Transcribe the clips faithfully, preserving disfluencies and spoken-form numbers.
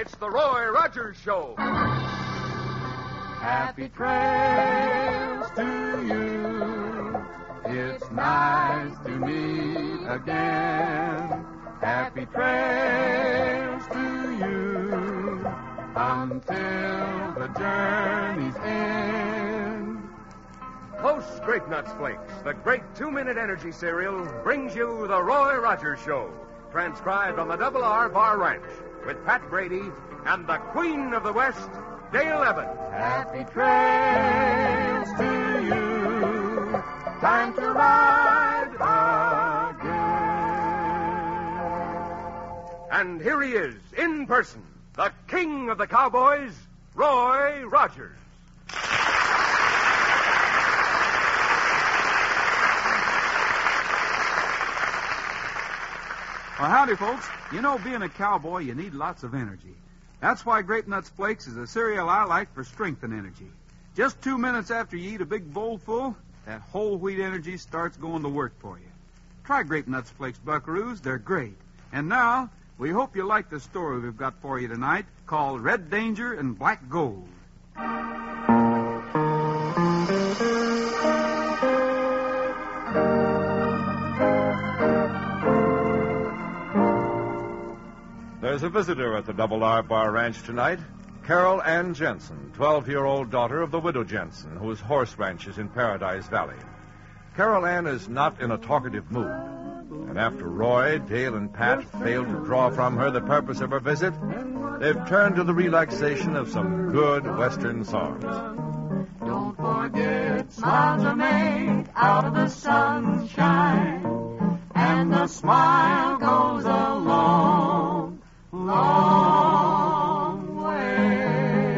It's the Roy Rogers Show. Happy trails to you. It's nice to meet again. Happy trails to you until the journey's end. Post Grape Nuts Flakes, the great two-minute energy cereal, brings you the Roy Rogers Show, transcribed on the Double R Bar Ranch, with Pat Brady and the Queen of the West, Dale Evans. Happy trails to you. Time to ride again. And here he is, in person, the king of the cowboys, Roy Rogers. Well, howdy, folks. You know, being a cowboy, you need lots of energy. That's why Grape Nuts Flakes is a cereal I like for strength and energy. Just two minutes after you eat a big bowl full, that whole wheat energy starts going to work for you. Try Grape Nuts Flakes, buckaroos. They're great. And now, we hope you like the story we've got for you tonight called Red Danger and Black Gold. There's a visitor at the Double R Bar Ranch tonight. Carol Ann Jensen, twelve-year-old daughter of the widow Jensen, whose horse ranches in Paradise Valley. Carol Ann is not in a talkative mood. And after Roy, Dale, and Pat failed to draw from her the purpose of her visit, they've turned to the relaxation of some good Western songs. Don't forget, smiles are made out of the sunshine, and the smile goes a long, long way.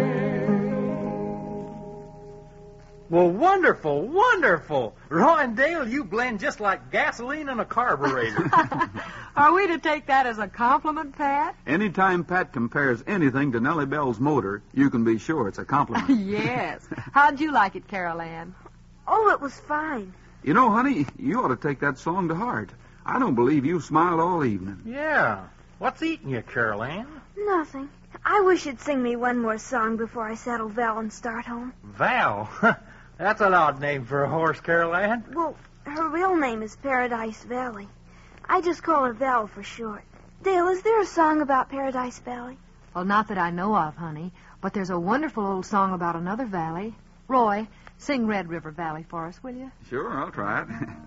Well, wonderful, wonderful. Roy and Dale, you blend just like gasoline in a carburetor. Are we to take that as a compliment, Pat? Anytime Pat compares anything to Nellie Bell's motor, you can be sure it's a compliment. Yes. How'd you like it, Carol Ann? Oh, it was fine. You know, honey, you ought to take that song to heart. I don't believe you've smiled all evening. Yeah. What's eating you, Carol Ann? Nothing. I wish you'd sing me one more song before I saddle Val and start home. Val? That's an odd name for a horse, Carol Ann. Well, her real name is Paradise Valley. I just call her Val for short. Dale, is there a song about Paradise Valley? Well, not that I know of, honey, but there's a wonderful old song about another valley. Roy, sing Red River Valley for us, will you? Sure, I'll try it.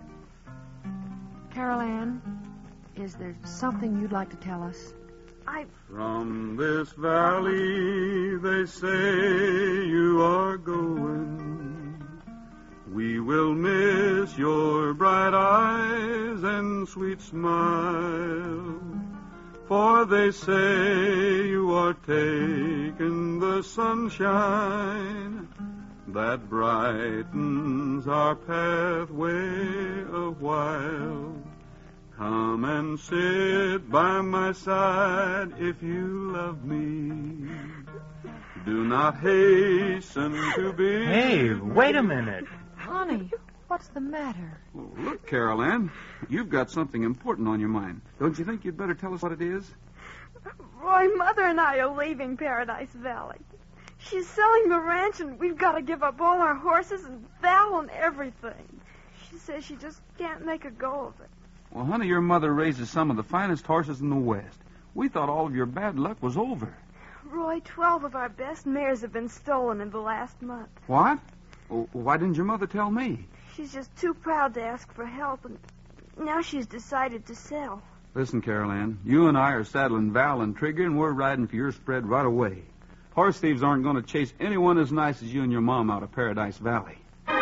Carol Ann, is there something you'd like to tell us? I... From this valley, they say you are going. We will miss your bright eyes and sweet smile. For they say you are taking the sunshine that brightens our pathway a while. Come and sit by my side if you love me. Do not hasten to be... Hey, wait a minute. Honey, what's the matter? Oh, look, Carol Ann, you've got something important on your mind. Don't you think you'd better tell us what it is? Roy, Mother and I are leaving Paradise Valley. She's selling the ranch, and we've got to give up all our horses and Val and everything. She says she just can't make a go of it. Well, honey, your mother raises some of the finest horses in the West. We thought all of your bad luck was over. Roy, twelve of our best mares have been stolen in the last month. What? Well, why didn't your mother tell me? She's just too proud to ask for help, and now she's decided to sell. Listen, Carol Ann, you and I are saddling Val and Trigger, and we're riding for your spread right away. Horse thieves aren't going to chase anyone as nice as you and your mom out of Paradise Valley.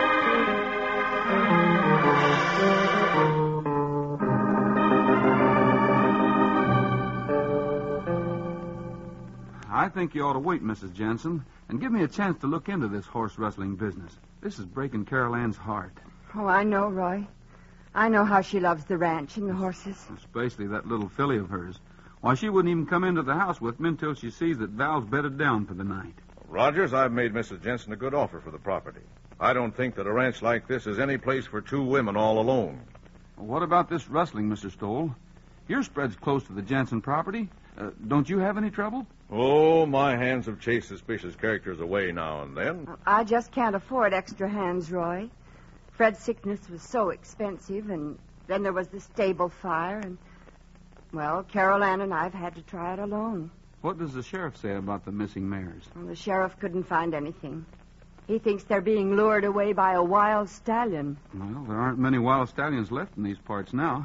I think you ought to wait, Missus Jensen, and give me a chance to look into this horse rustling business. This is breaking Carol Ann's heart. Oh, I know, Roy. I know how she loves the ranch and the horses. Especially that little filly of hers. Why, she wouldn't even come into the house with me until she sees that Val's bedded down for the night. Rogers, I've made Missus Jensen a good offer for the property. I don't think that a ranch like this is any place for two women all alone. Well, what about this rustling, Mister Stoll? Your spread's close to the Jensen property. Uh, don't you have any trouble? Oh, my hands have chased suspicious characters away now and then. I just can't afford extra hands, Roy. Fred's sickness was so expensive, and then there was the stable fire, and, well, Carol Ann and I've had to try it alone. What does the sheriff say about the missing mares? Well, the sheriff couldn't find anything. He thinks they're being lured away by a wild stallion. Well, there aren't many wild stallions left in these parts now.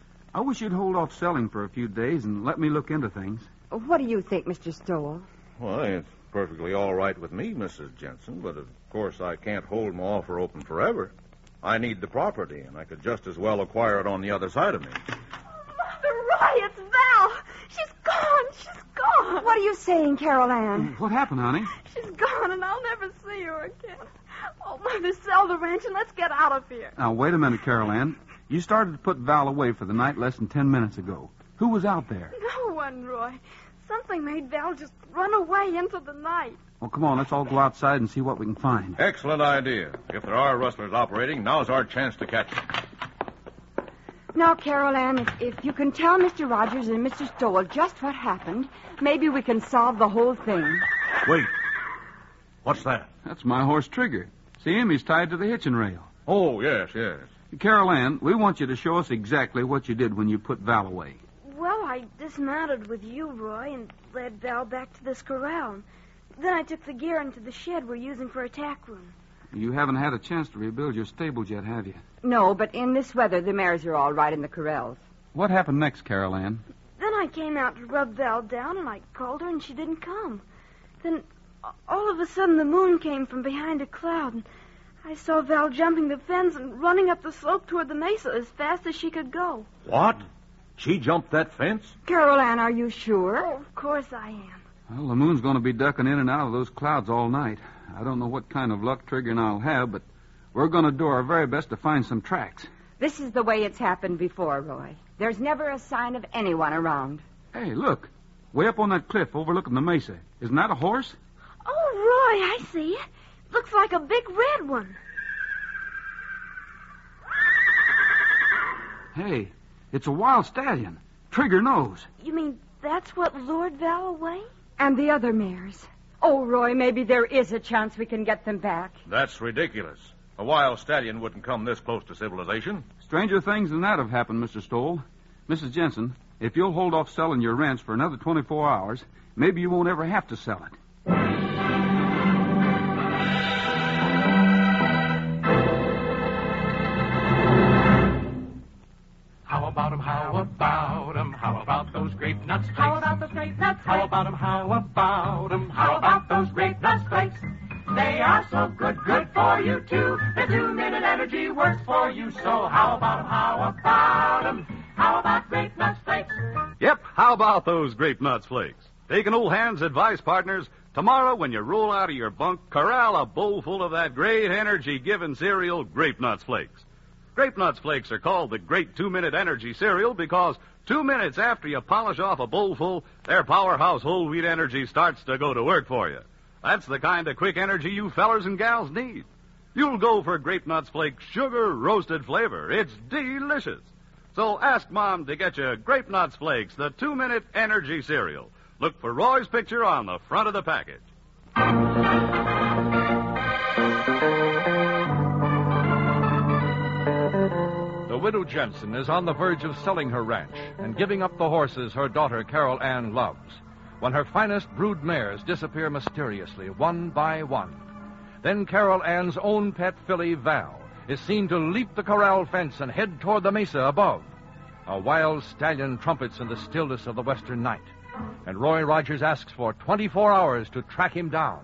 I wish you'd hold off selling for a few days and let me look into things. What do you think, Mister Stowell? Well, it's perfectly all right with me, Missus Jensen, but of course I can't hold my offer open forever. I need the property, and I could just as well acquire it on the other side of me. Mother, Roy, it's Val. She's gone. She's gone. What are you saying, Carol Ann? What happened, honey? She's gone, and I'll never see her again. Oh, Mother, sell the ranch and let's get out of here. Now, wait a minute, Carol Ann. You started to put Val away for the night less than ten minutes ago. Who was out there? No one, Roy. Something made Val just run away into the night. Well, come on, let's all go outside and see what we can find. Excellent idea. If there are rustlers operating, now's our chance to catch them. Now, Carol Ann, if, if you can tell Mister Rogers and Mister Stowell just what happened, maybe we can solve the whole thing. Wait. What's that? That's my horse, Trigger. See him? He's tied to the hitching rail. Oh, yes, yes. Carol Ann, we want you to show us exactly what you did when you put Val away. Well, I dismounted with you, Roy, and led Val back to this corral. Then I took the gear into the shed we're using for a tack room. You haven't had a chance to rebuild your stables yet, have you? No, but in this weather, the mares are all right in the corrals. What happened next, Carol Ann? Then I came out to rub Val down, and I called her, and she didn't come. Then, all of a sudden, the moon came from behind a cloud, and I saw Val jumping the fence and running up the slope toward the mesa as fast as she could go. What? She jumped that fence? Carol Ann, are you sure? Oh, of course I am. Well, the moon's going to be ducking in and out of those clouds all night. I don't know what kind of luck Trigger and I'll have, but we're going to do our very best to find some tracks. This is the way it's happened before, Roy. There's never a sign of anyone around. Hey, look. Way up on that cliff overlooking the mesa. Isn't that a horse? Oh, Roy, I see it. Looks like a big red one. Hey, it's a wild stallion. Trigger knows. You mean that's what lured Val away? And the other mares. Oh, Roy, maybe there is a chance we can get them back. That's ridiculous. A wild stallion wouldn't come this close to civilization. Stranger things than that have happened, Mister Stoll. Missus Jensen, if you'll hold off selling your ranch for another twenty-four hours, maybe you won't ever have to sell it. How about 'em, how about 'em, how about those grape nuts flakes? How about those grape nuts flakes? How about 'em, how about 'em, how about those grape nuts flakes? They are so good, good for you too. The two-minute energy works for you. So how about 'em, how about 'em, how about grape nuts flakes? Yep, how about those grape nuts flakes? Take an old hand's advice, partners. Tomorrow, when you roll out of your bunk, corral a bowl full of that great energy-giving cereal, Grape Nuts Flakes. Grape Nuts Flakes are called the Great Two-Minute Energy Cereal because two minutes after you polish off a bowlful, their powerhouse whole wheat energy starts to go to work for you. That's the kind of quick energy you fellers and gals need. You'll go for Grape Nuts Flakes sugar roasted flavor. It's delicious. So ask Mom to get you Grape Nuts Flakes, the two-minute energy cereal. Look for Roy's picture on the front of the package. The widow Jensen is on the verge of selling her ranch and giving up the horses her daughter Carol Ann loves when her finest brood mares disappear mysteriously, one by one. Then Carol Ann's own pet filly, Val, is seen to leap the corral fence and head toward the mesa above. A wild stallion trumpets in the stillness of the western night, and Roy Rogers asks for twenty-four hours to track him down.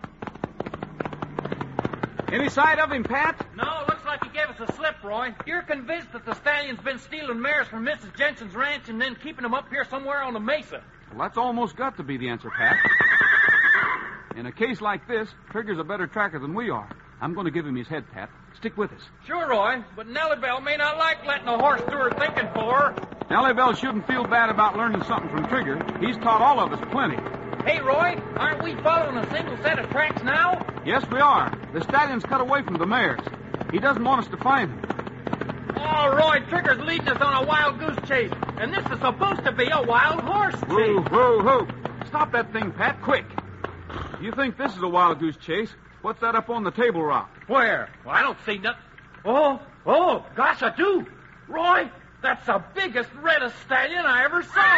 Any sight of him, Pat? No, looks like he gave us a slip, Roy. You're convinced that the stallion's been stealing mares from Missus Jensen's ranch and then keeping them up here somewhere on the mesa. Well, that's almost got to be the answer, Pat. In a case like this, Trigger's a better tracker than we are. I'm going to give him his head, Pat. Stick with us. Sure, Roy, but Nellie Bell may not like letting a horse do her thinking for her. Nellie Bell shouldn't feel bad about learning something from Trigger. He's taught all of us plenty. Hey, Roy, aren't we following a single set of tracks now? Yes, we are. The stallion's cut away from the mares. He doesn't want us to find him. Oh, Roy, Trigger's leading us on a wild goose chase. And this is supposed to be a wild horse chase. Whoa, whoa, whoa. Stop that thing, Pat, quick. You think this is a wild goose chase? What's that up on the table rock? Where? Well, I don't see nothing. Oh, oh, gosh, I do. Roy, that's the biggest, reddest stallion I ever saw.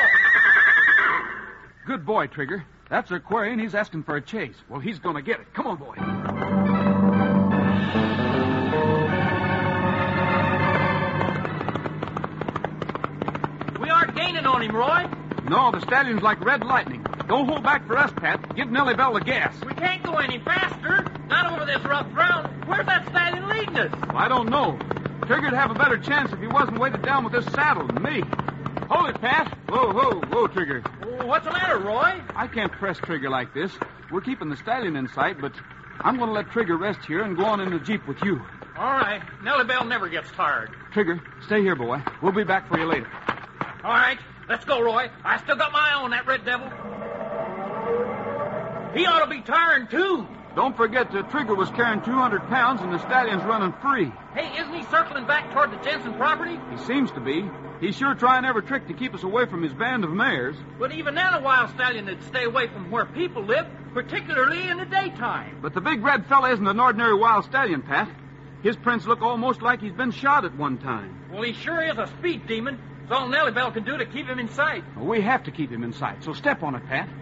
Good boy, Trigger. That's Aquarian. He's asking for a chase. Well, he's going to get it. Come on, boy. We aren't gaining on him, Roy. No, the stallion's like red lightning. Don't hold back for us, Pat. Give Nellie Bell the gas. We can't go any faster. Not over this rough ground. Where's that stallion leading us? Well, I don't know. Trigger'd have a better chance if he wasn't weighted down with this saddle than me. Hold it, Pat. Whoa, whoa, whoa, Trigger. Oh, what's the matter, Roy? I can't press Trigger like this. We're keeping the stallion in sight, but I'm going to let Trigger rest here and go on in the Jeep with you. All right. Nellie Bell never gets tired. Trigger, stay here, boy. We'll be back for you later. All right. Let's go, Roy. I still got my eye on that red devil. He ought to be tiring, too. Don't forget that Trigger was carrying two hundred pounds and the stallion's running free. Hey, isn't he circling back toward the Jensen property? He seems to be. He's sure trying every trick to keep us away from his band of mares. But even then, a wild stallion would stay away from where people live, particularly in the daytime. But the big red fella isn't an ordinary wild stallion, Pat. His prints look almost like he's been shot at one time. Well, he sure is a speed demon. It's all Nellie Bell can do to keep him in sight. Well, we have to keep him in sight, so step on it, Pat.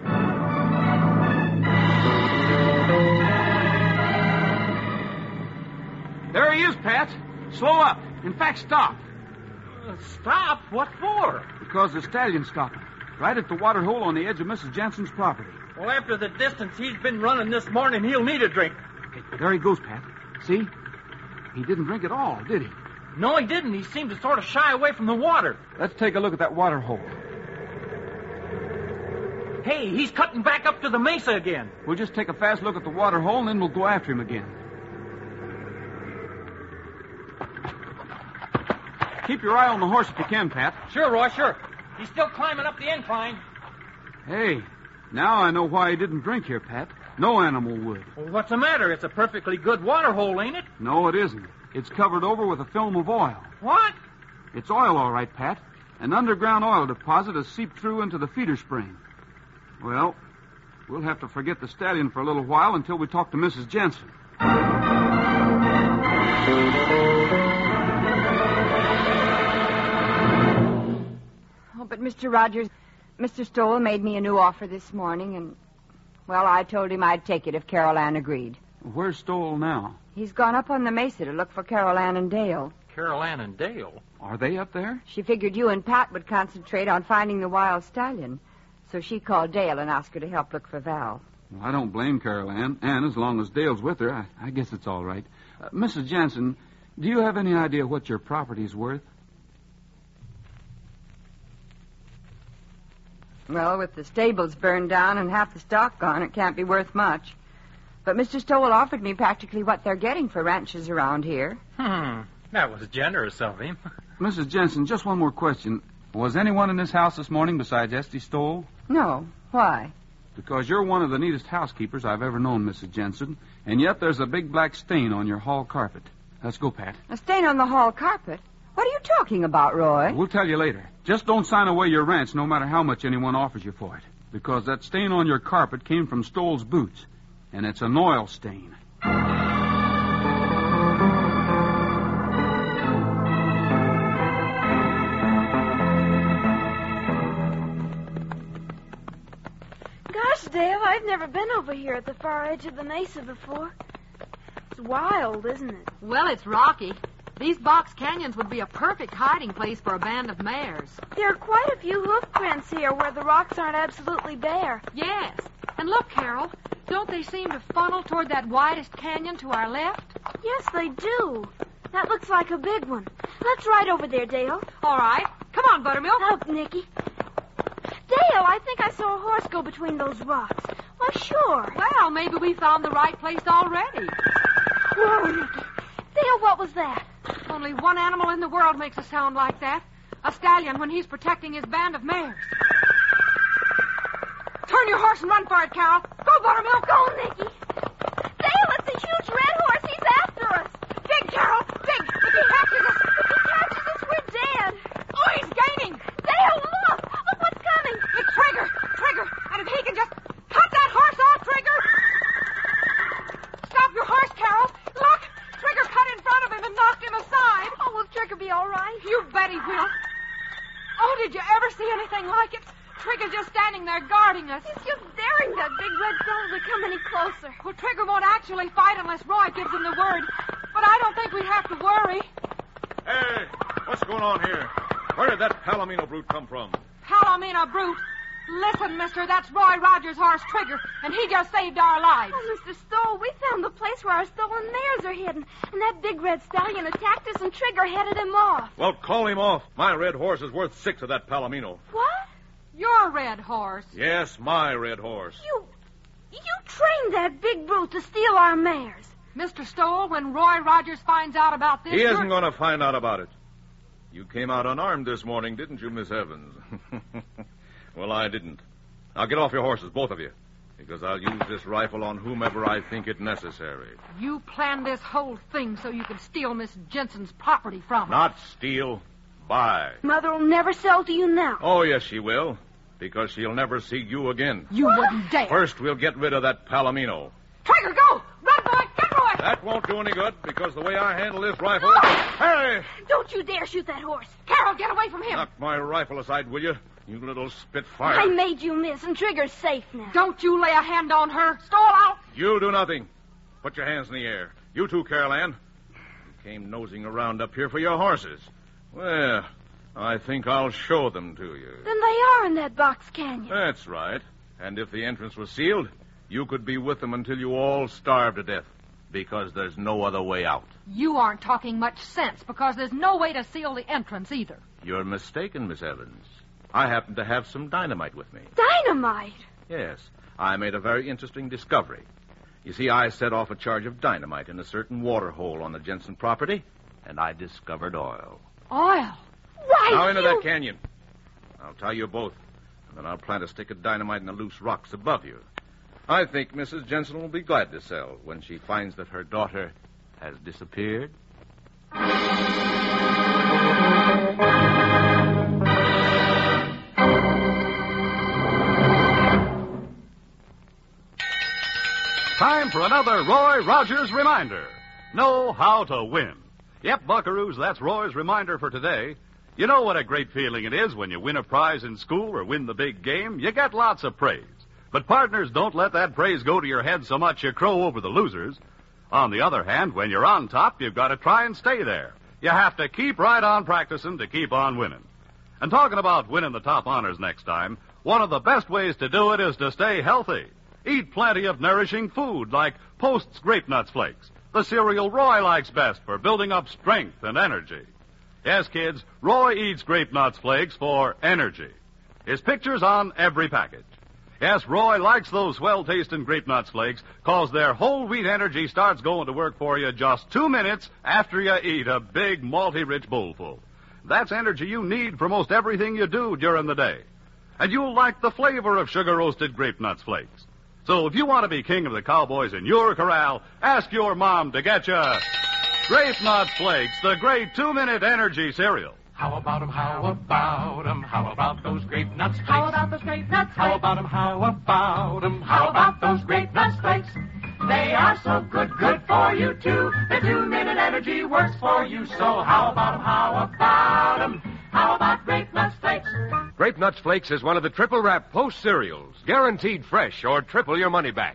There he is, Pat. Slow up. In fact, stop. Uh, stop? What for? Because the stallion's stopping. Right at the water hole on the edge of Missus Jensen's property. Well, after the distance he's been running this morning, he'll need a drink. Hey, there he goes, Pat. See? He didn't drink at all, did he? No, he didn't. He seemed to sort of shy away from the water. Let's take a look at that water hole. Hey, he's cutting back up to the mesa again. We'll just take a fast look at the water hole, and then we'll go after him again. Keep your eye on the horse if you can, Pat. Sure, Roy, sure. He's still climbing up the incline. Hey, now I know why he didn't drink here, Pat. No animal would. Well, what's the matter? It's a perfectly good water hole, ain't it? No, it isn't. It's covered over with a film of oil. What? It's oil, all right, Pat. An underground oil deposit has seeped through into the feeder spring. Well, we'll have to forget the stallion for a little while until we talk to Missus Jensen. Oh, but Mister Rogers, Mister Stoll made me a new offer this morning, and, well, I told him I'd take it if Carol Ann agreed. Where's Stoll now? He's gone up on the mesa to look for Carol Ann and Dale. Carol Ann and Dale? Are they up there? She figured you and Pat would concentrate on finding the wild stallion. So she called Dale and asked her to help look for Val. Well, I don't blame Carol Ann. And as long as Dale's with her, I, I guess it's all right. Uh, Missus Jensen, do you have any idea what your property's worth? Well, with the stables burned down and half the stock gone, it can't be worth much. But Mister Stowell offered me practically what they're getting for ranches around here. Hmm. That was generous of him. Missus Jensen, just one more question. Was anyone in this house this morning besides Esty Stoll? No. Why? Because you're one of the neatest housekeepers I've ever known, Missus Jensen. And yet there's a big black stain on your hall carpet. Let's go, Pat. A stain on the hall carpet? What are you talking about, Roy? We'll tell you later. Just don't sign away your ranch no matter how much anyone offers you for it. Because that stain on your carpet came from Stoll's boots. And it's an oil stain. Gosh, Dale, I've never been over here at the far edge of the mesa before. It's wild, isn't it? Well, it's rocky. These box canyons would be a perfect hiding place for a band of mares. There are quite a few hoof prints here where the rocks aren't absolutely bare. Yes. And look, Carol, don't they seem to funnel toward that widest canyon to our left? Yes, they do. That looks like a big one. Let's ride over there, Dale. All right. Come on, Buttermilk. Help, Nicky. Dale, I think I saw a horse go between those rocks. Why, sure. Well, maybe we found the right place already. Whoa, Nicky. Dale, what was that? Only one animal in the world makes a sound like that. A stallion when he's protecting his band of mares. Turn your horse and run for it, Carol. Go, Buttermilk. Go, Nicky. Dale, it's a huge red horse. He's after us. Big, Carol. Big. If he catches us... If he catches us, we're dead. Oh, he's gaining. nothing like it. Trigger's just standing there guarding us. He's just daring that big red fellow to come any closer. Well, Trigger won't actually fight unless Roy gives him the word. But I don't think we have to worry. Hey, what's going on here? Where did that Palomino brute come from? Palomino brute? Listen, mister, that's Roy Rogers' horse, Trigger, and he just saved our lives. Oh, Mister Stoll, we found the place where our stolen mares are hidden, and that big red stallion attacked us, and Trigger headed him off. Well, call him off. My red horse is worth six of that Palomino. What? Your red horse? Yes, my red horse. You... you trained that big brute to steal our mares. Mister Stoll, when Roy Rogers finds out about this... He isn't going to find out about it. You came out unarmed this morning, didn't you, Miss Evans? Well, I didn't. Now get off your horses, both of you, because I'll use this rifle on whomever I think it necessary. You planned this whole thing so you could steal Miss Jensen's property from her. Not steal, buy. Mother will never sell to you now. Oh, yes, she will, because she'll never see you again. You what? Wouldn't dare. First, we'll get rid of that Palomino. Trigger, go! Run, boy! Get Roy! That won't do any good, because the way I handle this rifle... Hey! Don't you dare shoot that horse. Carol, get away from him. Knock my rifle aside, will you? You little spitfire. I made you miss, and Trigger's safe now. Don't you lay a hand on her. Stall out. You do nothing. Put your hands in the air. You too, Carol Ann. You came nosing around up here for your horses. Well, I think I'll show them to you. Then they are in that box canyon. That's right. And if the entrance was sealed, you could be with them until you all starve to death, because there's no other way out. You aren't talking much sense, because there's no way to seal the entrance either. You're mistaken, Miss Evans. I happen to have some dynamite with me. Dynamite? Yes. I made a very interesting discovery. You see, I set off a charge of dynamite in a certain water hole on the Jensen property, and I discovered oil. Oil? Why, Now into you... that canyon. I'll tie you both, and then I'll plant a stick of dynamite in the loose rocks above you. I think Missus Jensen will be glad to sell when she finds that her daughter has disappeared. Time for another Roy Rogers reminder. Know how to win. Yep, buckaroos, that's Roy's reminder for today. You know what a great feeling it is when you win a prize in school or win the big game. You get lots of praise. But partners, don't let that praise go to your head so much you crow over the losers. On the other hand, when you're on top, you've got to try and stay there. You have to keep right on practicing to keep on winning. And talking about winning the top honors next time, one of the best ways to do it is to stay healthy. Eat plenty of nourishing food like Post's Grape Nuts Flakes, the cereal Roy likes best for building up strength and energy. Yes, kids, Roy eats Grape Nuts Flakes for energy. His picture's on every package. Yes, Roy likes those swell-tasting Grape Nuts Flakes because their whole wheat energy starts going to work for you just two minutes after you eat a big, malty-rich bowlful. That's energy you need for most everything you do during the day. And you'll like the flavor of sugar-roasted Grape Nuts Flakes. So if you want to be king of the cowboys in your corral, ask your mom to get you Grape Nuts Flakes, the great two-minute energy cereal. How about 'em, how about 'em, how about those Grape Nuts Flakes? How about those Grape Nuts Flakes? How about 'em, how about 'em, how about those Grape Nuts Flakes? They are so good, good for you too. The two-minute energy works for you. So how about 'em, how about 'em, how about Grape Nuts Flakes? Grape Nuts Flakes is one of the triple wrap Post cereals, guaranteed fresh or triple your money back.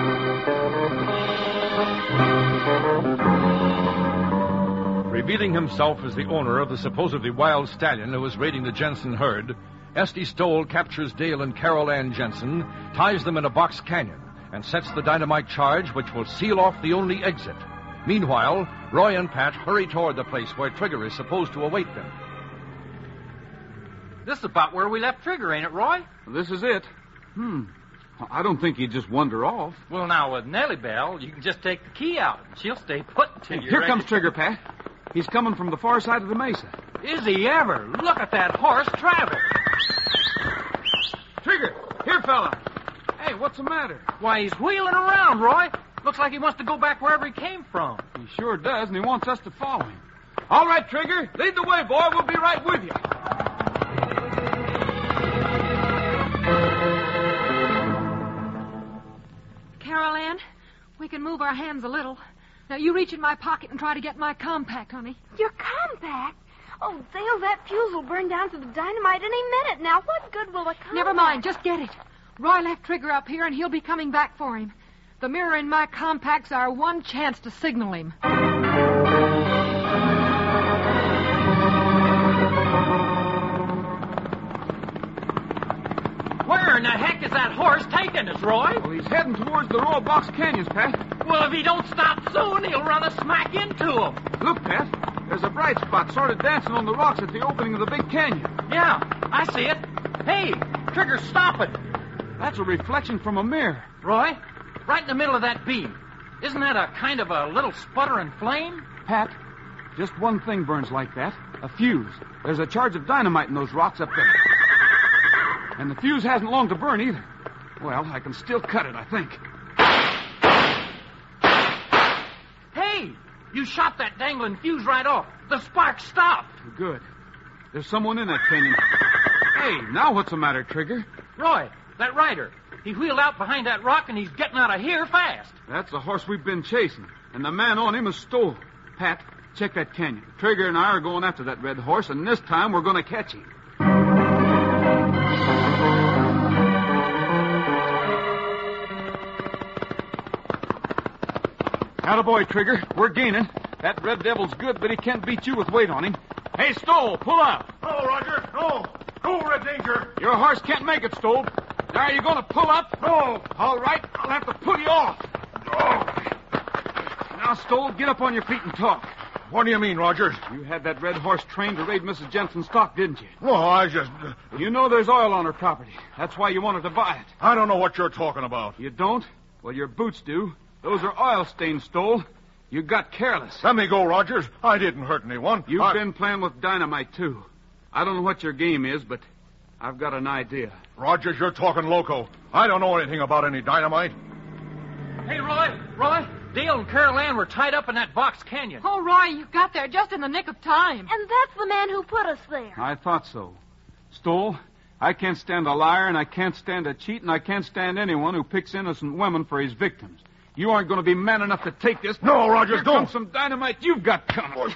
Revealing himself as the owner of the supposedly wild stallion who was raiding the Jensen herd, Esty Stoll captures Dale and Carol Ann Jensen, ties them in a box canyon, and sets the dynamite charge which will seal off the only exit. Meanwhile, Roy and Pat hurry toward the place where Trigger is supposed to await them. This is about where we left Trigger, ain't it, Roy? This is it. Hmm. I don't think he'd just wander off. Well, now, with Nellie Bell, you can just take the key out, and she'll stay put until you're Here ready. comes Trigger, Pat. He's coming from the far side of the mesa. Is he ever? Look at that horse travel. Trigger! Here, fella! Hey, what's the matter? Why, he's wheeling around, Roy. Looks like he wants to go back wherever he came from. He sure does, and he wants us to follow him. All right, Trigger. Lead the way, boy. We'll be right with you. Carol Ann, we can move our hands a little. Now, you reach in my pocket and try to get my compact, honey. Your compact? Oh, Dale, that fuse will burn down to the dynamite any minute now. What good will it come? Never mind, just get it. Roy left Trigger up here, and he'll be coming back for him. The mirror in my compact's our one chance to signal him. Where in the heck is that horse taking us, Roy? Well, he's heading towards the row of box canyons, Pat. Well, if he don't stop soon, he'll run us smack into him. Look, Pat. There's a bright spot sort of dancing on the rocks at the opening of the big canyon. Yeah, I see it. Hey, Trigger's stopping. That's a reflection from a mirror. Roy, right in the middle of that beam. Isn't that a kind of a little sputtering flame? Pat, just one thing burns like that. A fuse. There's a charge of dynamite in those rocks up there. And the fuse hasn't long to burn either. Well, I can still cut it, I think. Hey, you shot that dangling fuse right off. The spark stopped. Good. There's someone in that canyon. Hey, now what's the matter, Trigger? Roy, that rider. He wheeled out behind that rock, and he's getting out of here fast. That's the horse we've been chasing. And the man on him is Stoll. Pat, check that canyon. Trigger and I are going after that red horse, and this time we're going to catch him. Attaboy, Trigger. We're gaining. That red devil's good, but he can't beat you with weight on him. Hey, Stoll, pull up. No, Roger. No. No, Red Danger. Your horse can't make it, Stoll. Now, are you going to pull up? No. All right, I'll have to pull you off. Oh. Now, Stoll, get up on your feet and talk. What do you mean, Rogers? You had that red horse trained to raid Missus Jensen's stock, didn't you? Well, I just... Uh, you know there's oil on her property. That's why you wanted to buy it. I don't know what you're talking about. You don't? Well, your boots do. Those are oil stains, Stoll. You got careless. Let me go, Rogers. I didn't hurt anyone. You've I... been playing with dynamite, too. I don't know what your game is, but I've got an idea. Rogers, you're talking loco. I don't know anything about any dynamite. Hey, Roy, Roy, Dale and Carol Ann were tied up in that box canyon. Oh, Roy, you got there just in the nick of time. And that's the man who put us there. I thought so. Stoll, I can't stand a liar, and I can't stand a cheat, and I can't stand anyone who picks innocent women for his victims. You aren't going to be man enough to take this. No, Rogers, Here don't. Comes some dynamite you've got coming.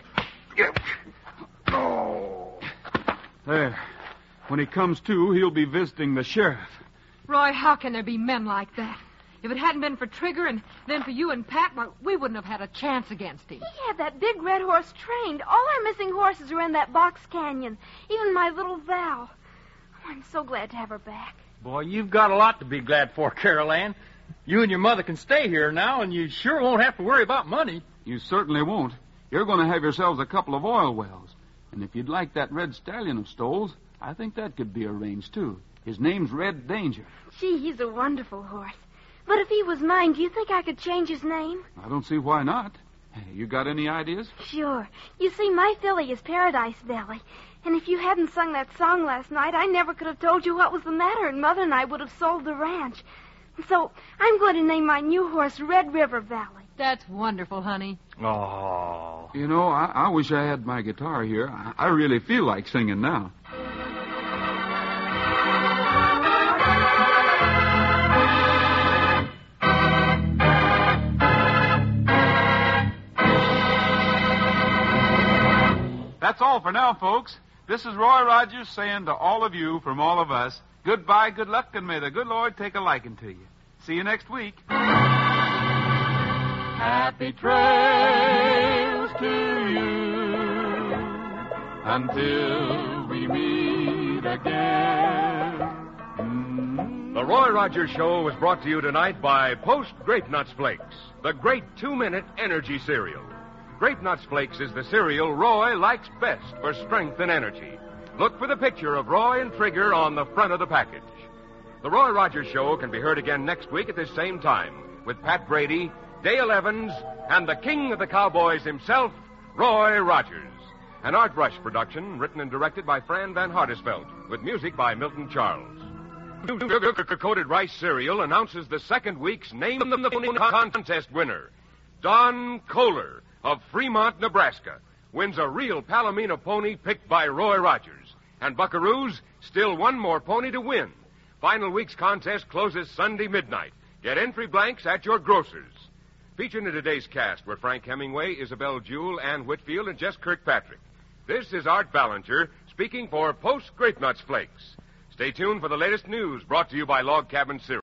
No. There. When he comes to, he'll be visiting the sheriff. Roy, how can there be men like that? If it hadn't been for Trigger and then for you and Pat, well, we wouldn't have had a chance against him. He had that big red horse trained. All our missing horses are in that box canyon. Even my little Val. Oh, I'm so glad to have her back. Boy, you've got a lot to be glad for, Carol Ann. You and your mother can stay here now, and you sure won't have to worry about money. You certainly won't. You're going to have yourselves a couple of oil wells. And if you'd like that red stallion of Stoll's, I think that could be arranged, too. His name's Red Danger. Gee, he's a wonderful horse. But if he was mine, do you think I could change his name? I don't see why not. Hey, you got any ideas? Sure. You see, my filly is Paradise Valley. And if you hadn't sung that song last night, I never could have told you what was the matter, and Mother and I would have sold the ranch. So I'm going to name my new horse Red River Valley. That's wonderful, honey. Oh. You know, I, I wish I had my guitar here. I, I really feel like singing now. That's all for now, folks. This is Roy Rogers saying to all of you from all of us, goodbye, good luck, and may the good Lord take a liking to you. See you next week. Happy trails to you until we meet again. Mm-hmm. The Roy Rogers Show was brought to you tonight by Post Grape Nuts Flakes, the great two-minute energy cereal. Grape Nuts Flakes is the cereal Roy likes best for strength and energy. Look for the picture of Roy and Trigger on the front of the package. The Roy Rogers Show can be heard again next week at this same time with Pat Brady, Dale Evans, and the king of the cowboys himself, Roy Rogers. An Art Rush production written and directed by Fran Van Hartesveld with music by Milton Charles. Sugar-coated rice cereal announces the second week's Name the Phone contest winner. Don Kohler of Fremont, Nebraska, wins a real Palomino pony picked by Roy Rogers. And Buckaroos, still one more pony to win. Final week's contest closes Sunday midnight. Get entry blanks at your grocer's. Featured in today's cast were Frank Hemingway, Isabel Jewell, Ann Whitfield, and Jess Kirkpatrick. This is Art Ballinger speaking for Post Grape Nuts Flakes. Stay tuned for the latest news brought to you by Log Cabin Cereal.